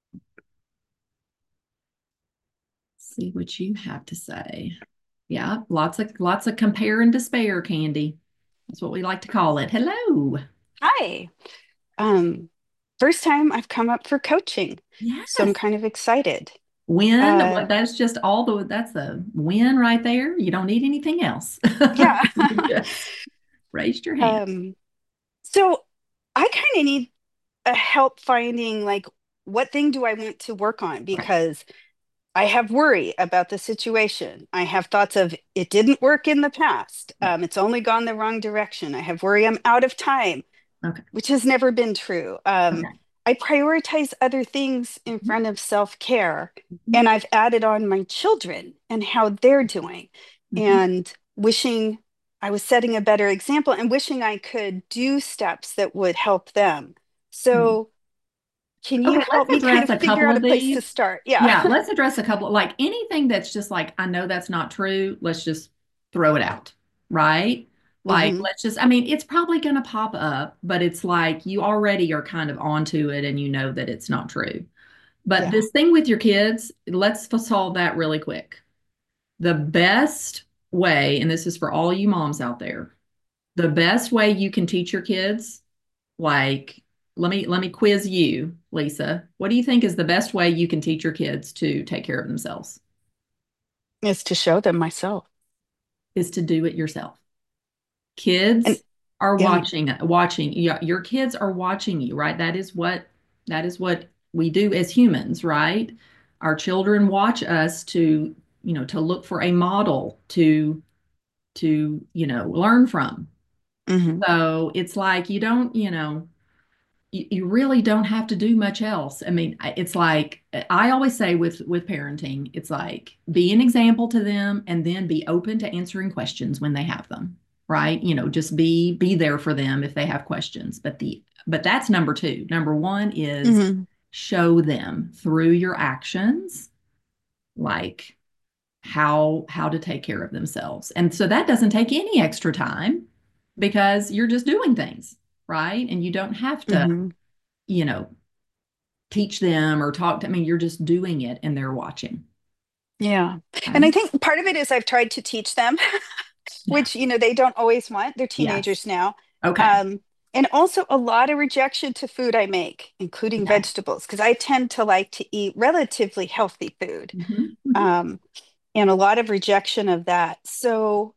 See what you have to say. Yeah, lots of lots of compare and despair candy. That's what we like to call it. Hello. Hi. Um, First time I've come up for coaching, so I'm Yes. kind of excited. Win. Uh, What that's just all the that's a win right there. You don't need anything else. yeah. You just raised your hand. Um, so I kind of need a help finding like what thing do I want to work on, Right. because I have worry about the situation. I have thoughts of it didn't work in the past. Right. Um, it's only gone the wrong direction. I have worry I'm out of time, Okay. which has never been true. Um, Okay. I prioritize other things in Mhm. front of self-care, Mhm. and I've added on my children and how they're doing, Mhm. and wishing I was setting a better example and wishing I could do steps that would help them. Mhm. So, can Okay, you help let's me kind address of a figure couple out of a place to these. start? Yeah. Yeah, let's address a couple, like anything that's just like, I know that's not true. Let's just throw it out, right? Like, hmm let's just, I mean, it's probably going to pop up, but it's like you already are kind of onto it and you know that it's not true. But Yeah. this thing with your kids, let's solve that really quick. The best way, and this is for all you moms out there, the best way you can teach your kids, like, let me let me quiz you, Lisa. What do you think is the best way you can teach your kids to take care of themselves? Is to show them myself. Is to do it yourself. And Kids are yeah. watching watching you. Your kids are watching you, right? That is what that is what we do as humans, right? Our children watch us to you know, to look for a model to to, you know, learn from. Hmm. So it's like you don't, you know, you, you really don't have to do much else. I mean, it's like I always say with with parenting, it's like be an example to them and then be open to answering questions when they have them, right? You know, just be be there for them if they have questions. But the but that's number two. Number one is Hmm. show them through your actions, like how how to take care of themselves. And so that doesn't take any extra time because you're just doing things, right? And you don't have to, Hmm. you know, teach them or talk to, I mean, you're just doing it and they're watching. Yeah. And I Okay. think part of it is I've tried to teach them, Yeah. which, you know, they don't always want. They're Yes. teenagers now. Okay. Um, and also a lot of rejection to food I make, including Okay. vegetables, because I tend to like to eat relatively healthy food. Hmm. Hmm. Um, and a lot of rejection of that. So,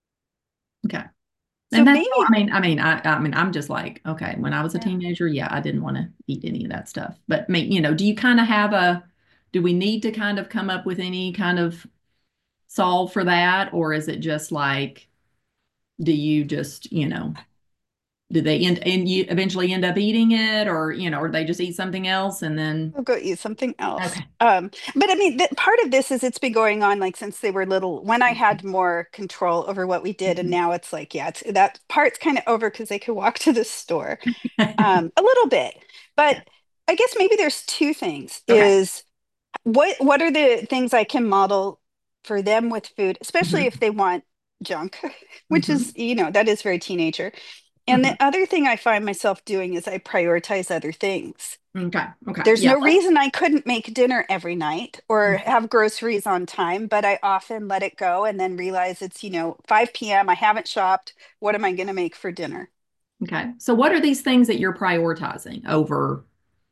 Okay. so And that's, I maybe, mean, I mean, I, I mean, I'm just like, okay, when I was a yeah. teenager, yeah, I didn't want to eat any of that stuff. But, I mean, you know, do you kind of have a, do we need to kind of come up with any kind of solve for that? Or is it just like, do you just, you know, do they end and you eventually end up eating it or, you know, or they just eat something else and then, I'll go eat something else. okay. Um, but I mean, th part of this is it's been going on like since they were little, when I had more control over what we did, and Mhm. now it's like, yeah, it's that part's kind of over because they could walk to the store, um, a little bit. But Yeah. I guess maybe there's two things: Okay. is what what are the things I can model for them with food, especially if Hmm. they want junk, which is, Hmm. you know, that is very teenager. And the Hmm. other thing I find myself doing is I prioritize other things. Okay. Okay. There's Yeah. no Let's, reason I couldn't make dinner every night or have groceries on time, but I often let it go and then realize it's, you know, five p m. I haven't shopped. What am I going to make for dinner? okay. So what are these things that you're prioritizing over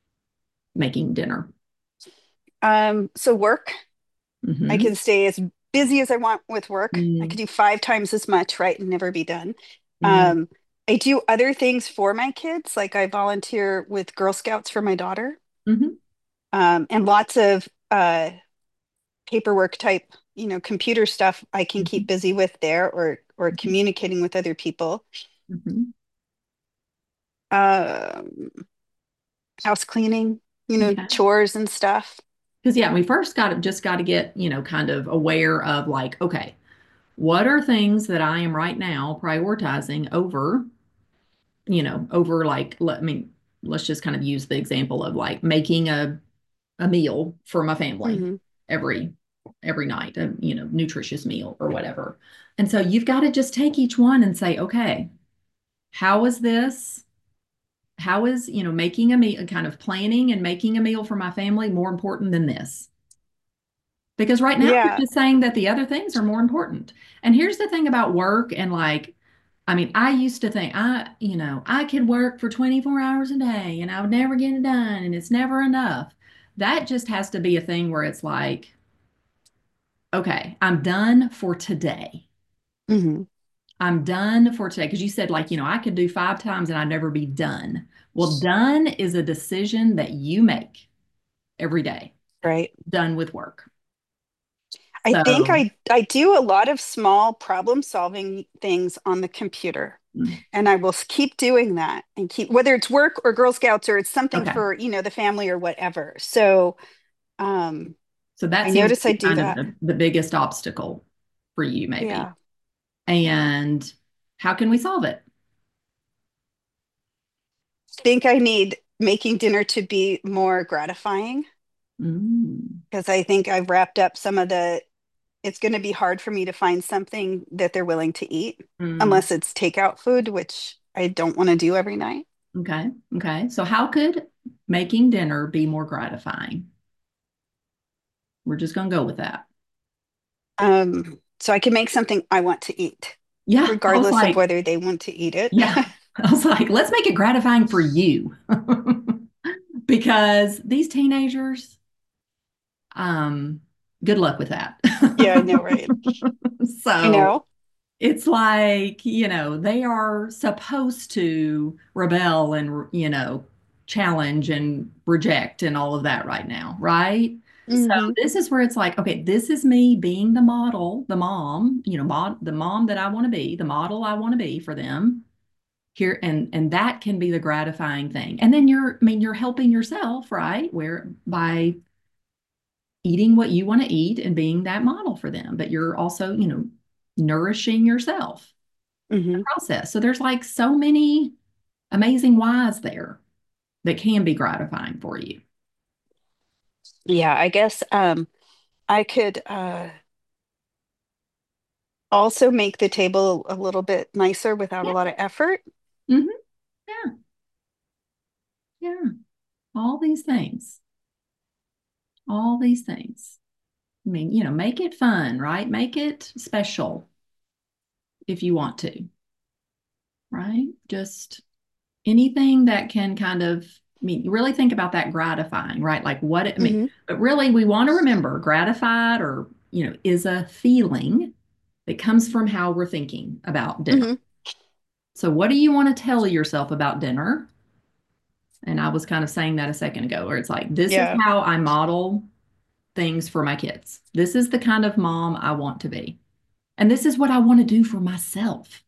making dinner? Um, so work, I Hmm. can stay as busy as I want with work. I could Mm, do five times as much, right, and never be done. mm, Um, I do other things for my kids, like I volunteer with Girl Scouts for my daughter, hmm. um, and lots of uh, paperwork type, you know, computer stuff I can keep Hmm. busy with there, or or communicating with other people. Hmm. Um, house cleaning, you know, Okay. chores and stuff. Because yeah, we first got to just got to get, you know, kind of aware of like, okay, what are things that I am right now prioritizing over, you know, over like, let me, let's just kind of use the example of like making a, a meal for my family Hmm. every, every night, a, you know, nutritious meal or whatever. And so you've got to just take each one and say, okay, how is this? How is, you know, making a meal, kind of planning and making a meal for my family more important than this? Because right now you're Yeah. just saying that the other things are more important. And here's the thing about work and like, I mean, I used to think I, you know, I could work for twenty-four hours a day and I would never get it done and it's never enough. That just has to be a thing where it's like, okay, I'm done for today. Hmm. I'm done for today. Because you said, like, you know, I could do five times and I'd never be done. Well, done is a decision that you make every day, Right. done with work. I think So, I I do a lot of small problem solving things on the computer. mm, And I will s- keep doing that and keep, whether it's work or Girl Scouts or it's something okay. for, you know, the family or whatever. So um So that I seems to notice I be do kind of that. the, the biggest obstacle for you, maybe. Yeah. And how can we solve it? Think I need making dinner to be more gratifying Mm, because I think I've wrapped up some of the, it's going to be hard for me to find something that they're willing to eat mm, unless it's takeout food, which I don't want to do every night. okay. Okay. So how could making dinner be more gratifying? We're just going to go with that. Um, so I can make something I want to eat, Yeah. I was regardless of like, whether they want to eat it. yeah. I was like, let's make it gratifying for you. Because these teenagers, um, good luck with that. Yeah, I know, right? I So know. it's like, you know, they are supposed to rebel and, you know, challenge and reject and all of that right now, right? So Hmm. this is where it's like, okay, this is me being the model, the mom, you know, mod, the mom that I want to be, the model I want to be for them here. And and that can be the gratifying thing. And then you're, I mean, you're helping yourself, right? Where by eating what you want to eat and being that model for them, but you're also, you know, nourishing yourself in the Hmm. process. So there's like so many amazing whys there that can be gratifying for you. Yeah, I guess um, I could uh, also make the table a little bit nicer without a Yeah. lot of effort. Hmm. Yeah. Yeah. All these things. All these things. I mean, you know, make it fun, right? Make it special if you want to, right? Just anything that can kind of, I mean, you really think about that gratifying, right? Like what it, I mean, Hmm. but really we want to remember gratified or, you know, is a feeling that comes from how we're thinking about dinner. Hmm. So what do you want to tell yourself about dinner? And I was kind of saying that a second ago, where it's like, this is Yeah. how I model things for my kids. This is the kind of mom I want to be. And this is what I want to do for myself.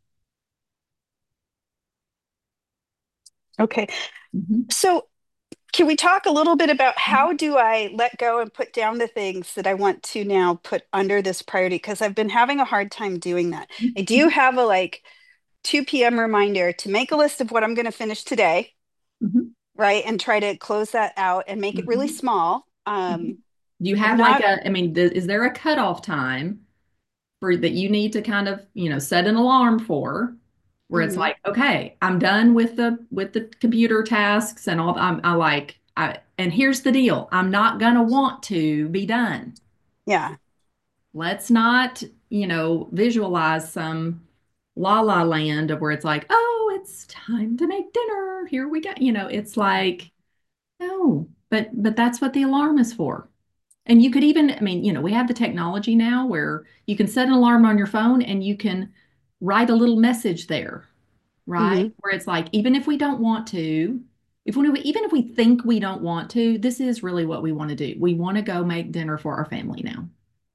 Okay. Mhm. So can we talk a little bit about how do I let go and put down the things that I want to now put under this priority? Because I've been having a hard time doing that. I do have a like two p m reminder to make a list of what I'm going to finish today, Mhm. right? And try to close that out and make it really Mhm. small. Mhm. Um, Do you I'm have like not, a, I mean, th- is there a cutoff time for that you need to kind of, you know, set an alarm for where it's mhm, like, okay, I'm done with the with the computer tasks and all. I'm I like I and here's the deal. I'm not gonna want to be done. yeah. Let's not, you know, visualize some la la land of where it's like, oh, it's time to make dinner. Here we go. You know, it's like, no, but but that's what the alarm is for. And you could even, I mean, you know, we have the technology now where you can set an alarm on your phone and you can write a little message there, right? Hmm. Where it's like, even if we don't want to, if we even if we think we don't want to, this is really what we want to do. We want to go make dinner for our family now,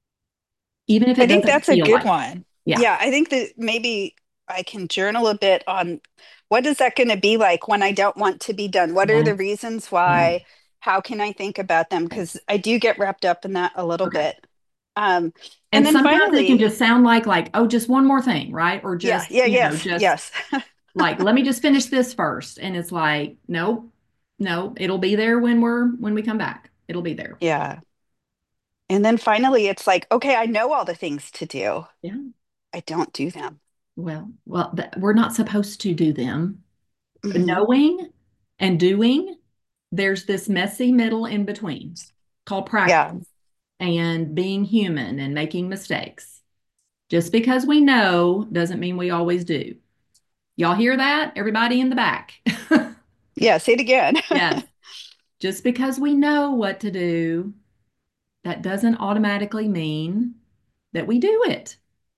even if I it think doesn't that's a feel good like it. one. Yeah. Yeah, I think that maybe I can journal a bit on what is that going to be like when I don't want to be done? What are the Yes. reasons Yes. why? How can I think about them? Because Yes. I do get wrapped up in that a little Okay. bit. Um, and And then sometimes it can finally, just sound like like, oh, just one more thing, right? Or yeah, just, yeah, you know, yes, just yes. like, let me just finish this first. And it's like, nope, no, it'll be there when we're when we come back. It'll be there. Yeah. And then finally, it's like, okay, I know all the things to do. Yeah. I don't do them. Well, well, th- we're not supposed to do them. Hmm. Knowing and doing, there's this messy middle in between called Yeah. practice and being human and making mistakes. Just because we know doesn't mean we always do. Y'all hear that? Everybody in the back. Yeah. Say it again. Yes. Just because we know what to do, that doesn't automatically mean that we do it.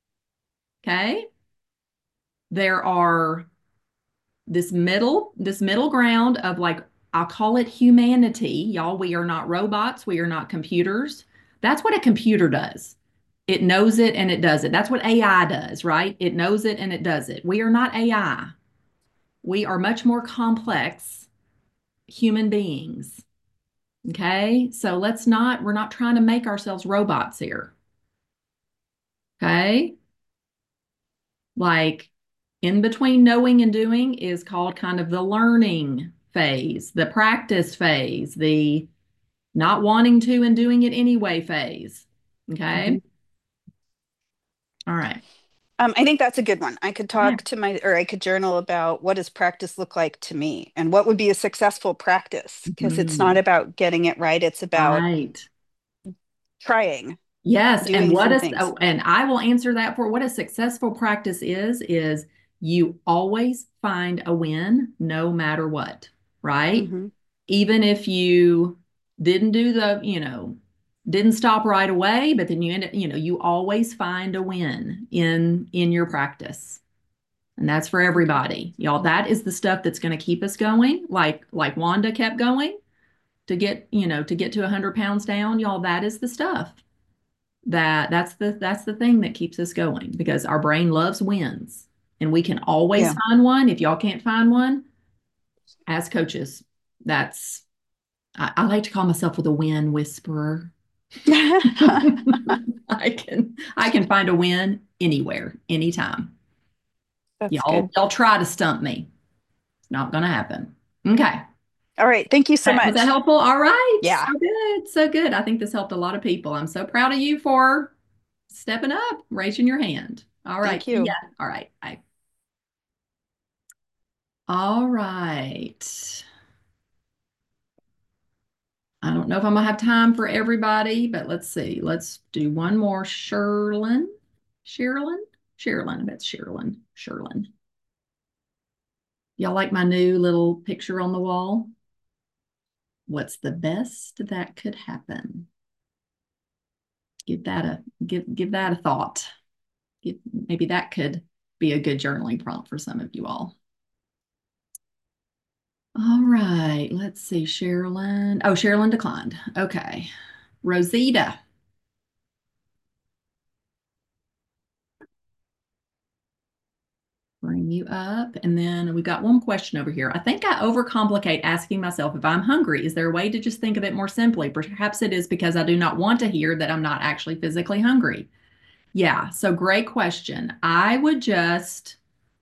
Okay? There are this middle this middle ground of like I'll call it humanity. Y'all, we are not robots, we are not computers. That's what a computer does. It knows it and it does it. That's what A I does, right? It knows it and it does it. We are not A I. We are much more complex human beings. Okay? So let's not we're not trying to make ourselves robots here. Okay? Like in between knowing and doing is called kind of the learning phase, the practice phase, the not wanting to and doing it anyway phase. Okay. Mhm. All right. Um, I think that's a good one. I could Okay. talk to my, or I could journal about what does practice look like to me and what would be a successful practice because it's not Mhm. about getting it right. It's about Right. trying, Yes. And doing what some is, things. oh, and I will answer that for what a successful practice is, is you always find a win no matter what, right? Hmm. Even if you didn't do the, you know, didn't stop right away, but then you end up, you know, you always find a win in in your practice. And that's for everybody. Y'all, that is the stuff that's going to keep us going, like like Wanda kept going. to get, you know, to get to one hundred pounds down, y'all, that is the stuff. That that's the that's the thing that keeps us going because our brain loves wins and we can always Yeah. find one. If y'all can't find one, as coaches, that's I, I like to call myself with a win whisperer. I can I can find a win anywhere, anytime. That's Y'all good. y'all try to stump me. It's not gonna happen. Okay. All right. Thank you so That- Was that much. helpful? All right. Yeah. So good. So good. I think this helped a lot of people. I'm so proud of you for stepping up, raising your hand. All right. Thank See ya. you. All right. Bye. All right. I don't know if I'm gonna have time for everybody, but let's see. Let's do one more. Sherlyn. Sherilyn? Sherilyn. That's Sherilyn. Sherlyn. Y'all like my new little picture on the wall? What's the best that could happen? Give that a give give that a thought. Give, maybe that could be a good journaling prompt for some of you all. All right, let's see. Sherilyn. Oh, Sherilyn declined. Okay. Rosita. Bring you up. And then we got one question over here. I think I overcomplicate asking myself if I'm hungry. Is there a way to just think of it more simply? Perhaps it is because I do not want to hear that I'm not actually physically hungry. Yeah, so great question. I would just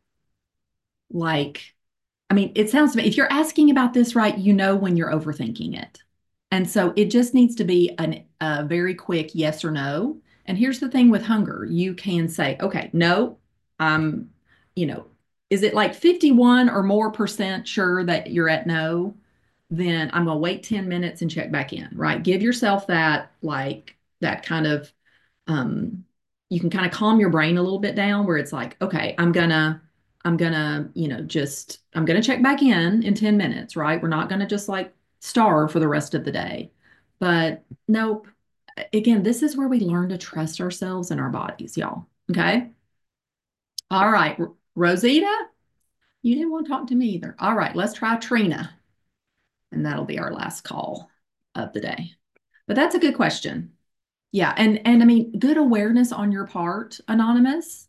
like, I mean, it sounds to me, if you're asking about this right, you know when you're overthinking it. And so it just needs to be an, a very quick yes or no. And here's the thing with hunger. You can say, okay, no, I'm, you know, is it like fifty-one or more percent sure that you're at no? Then I'm going to wait ten minutes and check back in, right? Give yourself that, like, that kind of, um, you can kind of calm your brain a little bit down where it's like, okay, I'm gonna, I'm gonna, you know, just, I'm gonna check back in in ten minutes, right? We're not gonna just like starve for the rest of the day. But nope. Again, this is where we learn to trust ourselves and our bodies, y'all. Okay. All right. R- Rosita, you didn't want to talk to me either. All right. Let's try Trina. And that'll be our last call of the day. But that's a good question. Yeah. And, and I mean, good awareness on your part, Anonymous,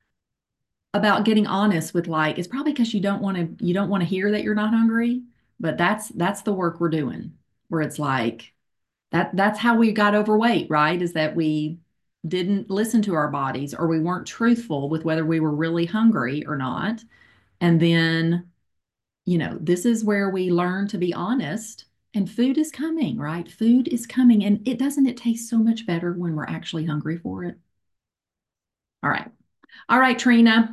about getting honest with like it's probably because you don't want to you don't want to hear that you're not hungry, but that's that's the work we're doing where it's like that that's how we got overweight, right? Is that we didn't listen to our bodies or we weren't truthful with whether we were really hungry or not. And then, you know, this is where we learn to be honest and food is coming, right? Food is coming and it doesn't it taste so much better when we're actually hungry for it. All right. All right, Trina.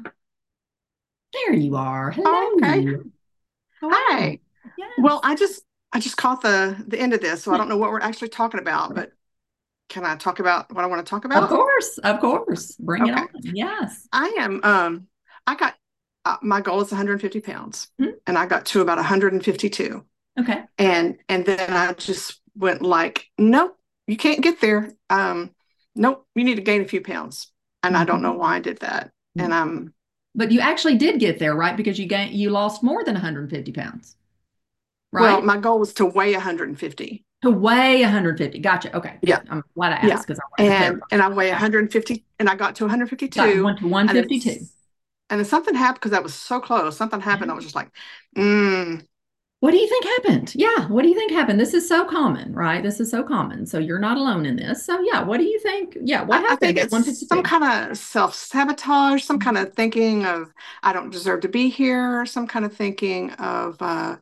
There you are. Oh, okay. Hello. How are you? Hi. Yes. Well, I just I just caught the the end of this, so I don't know what we're actually talking about, but can I talk about what I want to talk Of about? course, of course. Bring it Okay. on. Yes. I am um I got uh, my goal is one hundred fifty pounds, Hmm. and I got to about one hundred fifty-two. Okay. And and then I just went like, nope, you can't get there. Um, nope, you need to gain a few pounds. And I don't know why I did that. And I'm But you actually did get there, right? Because you gained you lost more than one hundred fifty pounds, well, right? my goal was to weigh one hundred fifty. To weigh one hundred fifty. Gotcha. Okay. Yeah. Good. I'm glad I Yeah. asked because I wanted to And clarify. and I weigh Okay. one hundred fifty, and I got to Got one fifty-two. one to And one then, fifty-two. and then something happened because that was so close. Something happened. I was just like, mm. What do you think happened? Yeah. What do you think happened? This is so common, right? This is so common. So you're not alone in this. So yeah, what do you think? Yeah, what I, I think happened at it's some one fifty-two? kind of self-sabotage, some kind of thinking of I don't deserve to be here, some kind of thinking of uh,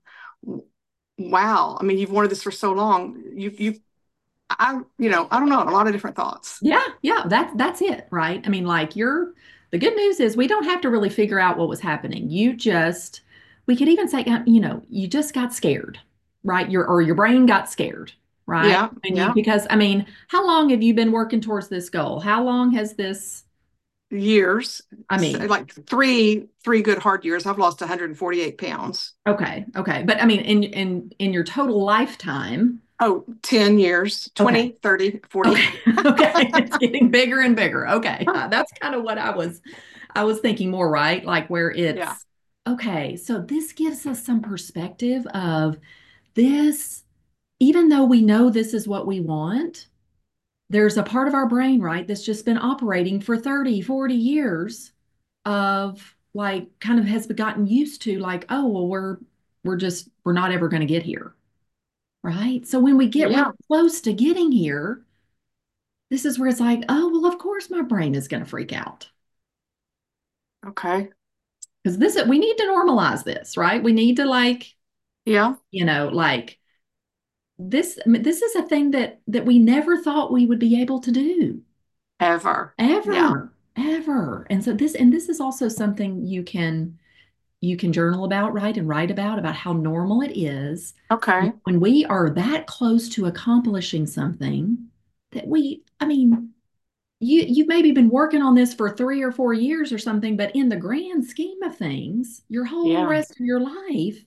wow. I mean, you've wanted this for so long. You you I you know, I don't know, a lot of different thoughts. Yeah, yeah, that's that's it, right? I mean, like you're the good news is we don't have to really figure out what was happening. You just we could even say, uh, you know, you just got scared, right? Your or your brain got scared, right? Yeah, And you yeah. because I mean, how long have you been working towards this goal? How long has this, Years, I s- mean, like three three good hard years. I've lost one hundred forty-eight pounds. okay, okay. But I mean, in in in your total lifetime, Oh, ten years, okay. twenty, thirty, forty. Okay. Okay. It's getting bigger and bigger. Okay. Uh, that's kind of what I was I was thinking more, right? Like where Yeah. it's okay, so this gives us some perspective of this even though we know this is what we want, there's a part of our brain, right, that's just been operating for thirty, forty years of like kind of has gotten used to like, oh, well, we're we're just we're not ever going to get here. Right. So when we get Yeah. real close to getting here, this is where it's like, oh, well, of course my brain is going to freak out. Okay. Because this we need to normalize this, right? We need to like, Yeah. you know, like this I mean, this is a thing that that we never thought we would be able to do. Ever. Yeah. Ever. Ever. And so this and this is also something you can you can journal about, right? And write about about how normal it is Okay. when we are that close to accomplishing something that we, I mean, you you've maybe been working on this for three or four years or something, but in the grand scheme of things, your whole Yeah. rest of your life,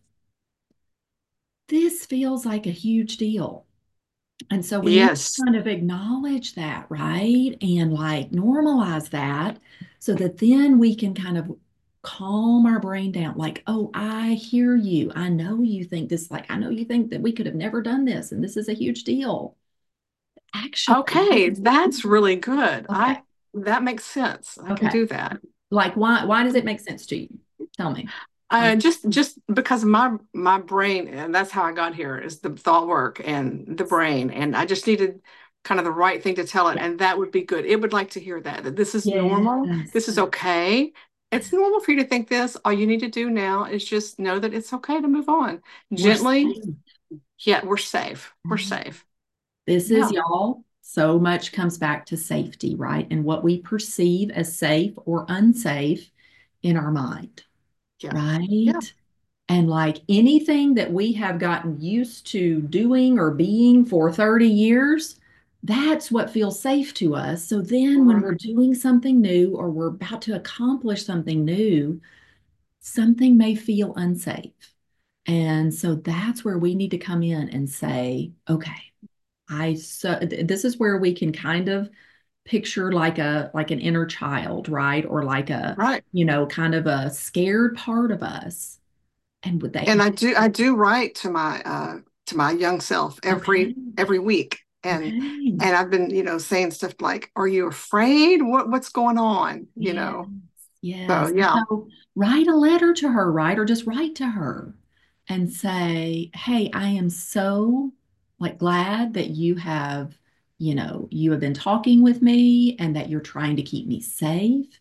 this feels like a huge deal. And so we need Yes. to kind of acknowledge that, right? And like normalize that so that then we can kind of calm our brain down. Like, oh, I hear you. I know you think this, like, I know you think that we could have never done this and this is a huge deal. Actually, Okay. That's really good. okay. I that makes sense. I can Okay. do that. Like, why why does it make sense to you? Tell me. Uh, just just because my my brain, and that's how I got here, is the thought work and the brain, and I just needed kind of the right thing to tell it, Yeah. and that would be good. It would like to hear that that this is normal, Yes. this is okay. It's normal for you to think this. All you need to do now is just know that it's okay to move on We're gently. safe. Yeah, we're safe. We're safe. This is, Yeah, y'all, so much comes back to safety, right? And what we perceive as safe or unsafe in our mind, yeah, yeah. right? And like anything that we have gotten used to doing or being for thirty years, that's what feels safe to us. So then when we're Right. doing something new or we're about to accomplish something new, something may feel unsafe. And so that's where we need to come in and say, okay, I so th- this is where we can kind of picture like a like an inner child, right? Or like a, Right. you know, kind of a scared part of us. And would they And I do I do write to my uh to my young self okay, every every week. And okay. and I've been, you know, saying stuff like, "Are you afraid? What what's going on?" You Yes, know. So yes. yeah, So write a letter to her, right? Or just write to her and say, hey, I am so like glad that you have, you know, you have been talking with me and that you're trying to keep me safe.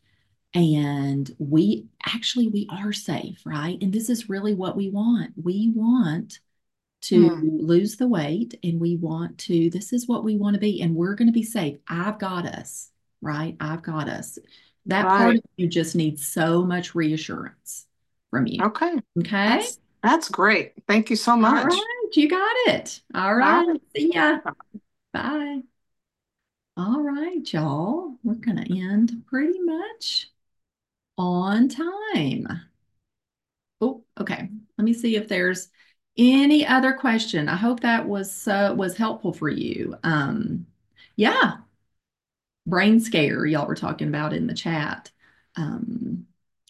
And we actually we are safe, right? And this is really what we want. We want to mm, lose the weight and we want to, this is what we want to be, and we're going to be safe. I've got us, right? I've got us. That part of right. you just needs so much reassurance from you. Okay. Okay. That's that's great. Thank you so All much. right. You got it. All All right. right. See ya. Bye. All right, y'all. We're going to end pretty much on time. Oh, okay. Let me see if there's any other question. I hope that was uh, was helpful for you. Um, yeah, brain scare y'all were talking about in the chat. Um,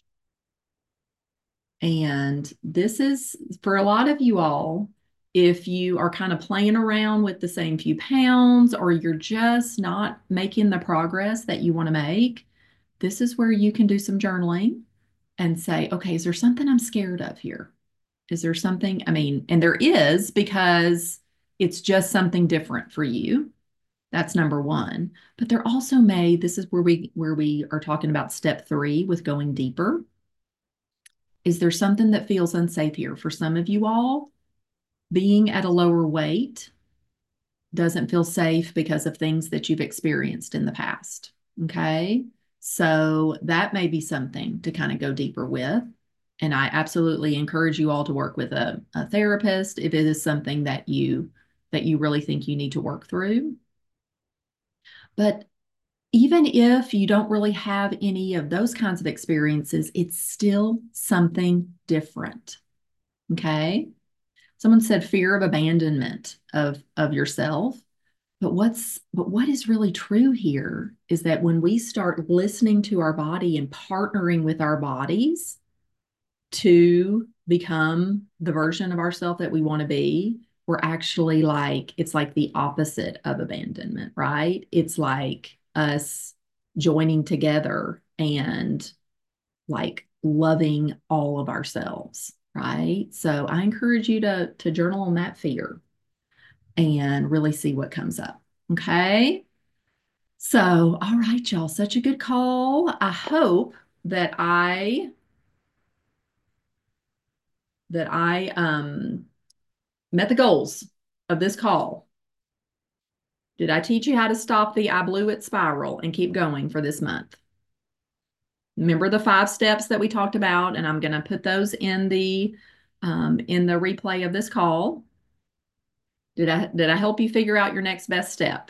and this is for a lot of you all, if you are kind of playing around with the same few pounds or you're just not making the progress that you want to make, this is where you can do some journaling and say, okay, is there something I'm scared of here? Is there something? I mean, and there is because it's just something different for you. That's number one. But there also may, this is where we where we are talking about step three with going deeper. Is there something that feels unsafe here? For some of you all, being at a lower weight doesn't feel safe because of things that you've experienced in the past. Okay. So that may be something to kind of go deeper with. And I absolutely encourage you all to work with a, a therapist if it is something that you that you really think you need to work through. But even if you don't really have any of those kinds of experiences, it's still something different. Okay. Someone said fear of abandonment of, of yourself. But what's but what is really true here is that when we start listening to our body and partnering with our bodies to become the version of ourselves that we want to be, we're actually like, it's like the opposite of abandonment, right? It's like us joining together and like loving all of ourselves, right? So I encourage you to to journal on that fear and really see what comes up. Okay. So, all right, y'all, such a good call. I hope that I that I um met the goals of this call. Did I teach you how to stop the I blew it spiral and keep going for this month? Remember the five steps that we talked about, and I'm going to put those in the um, in the replay of this call. Did I did I help you figure out your next best step?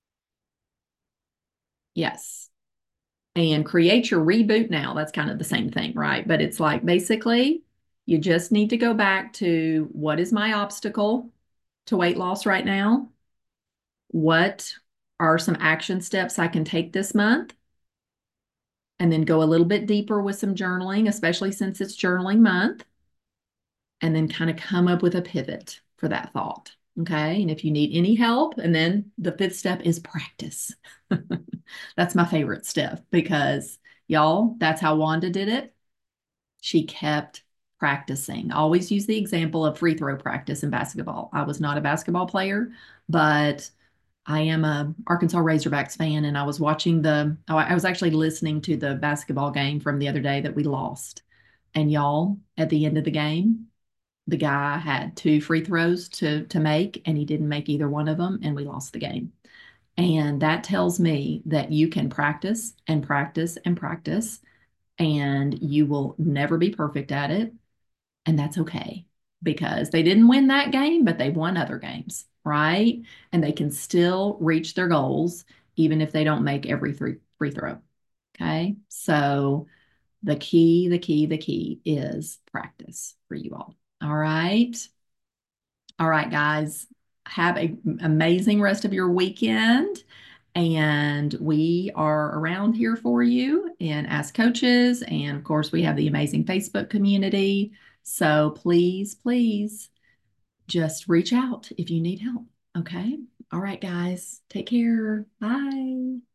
Yes. And create your reboot now. That's kind of the same thing, right? But it's like basically you just need to go back to what is my obstacle to weight loss right now? What are some action steps I can take this month? And then go a little bit deeper with some journaling, especially since it's journaling month. And then kind of come up with a pivot for that thought. Okay. And if you need any help, and then the fifth step is practice. That's my favorite step because y'all, that's how Wanda did it. She kept practicing. I always use the example of free throw practice in basketball. I was not a basketball player, but I am a Arkansas Razorbacks fan, and I was watching the, oh, I was actually listening to the basketball game from the other day that we lost. And y'all, at the end of the game, the guy had two free throws to to make, and he didn't make either one of them, and we lost the game. And that tells me that you can practice and practice and practice, and you will never be perfect at it. And that's okay because they didn't win that game, but they won other games, right? And they can still reach their goals even if they don't make every free, free throw. Okay. So the key, the key, the key is practice for you all. All right. All right, guys. Have an amazing rest of your weekend. And we are around here for you in Ask Coaches. And of course, we have the amazing Facebook community. So please, please just reach out if you need help. Okay. All right, guys. Take care. Bye.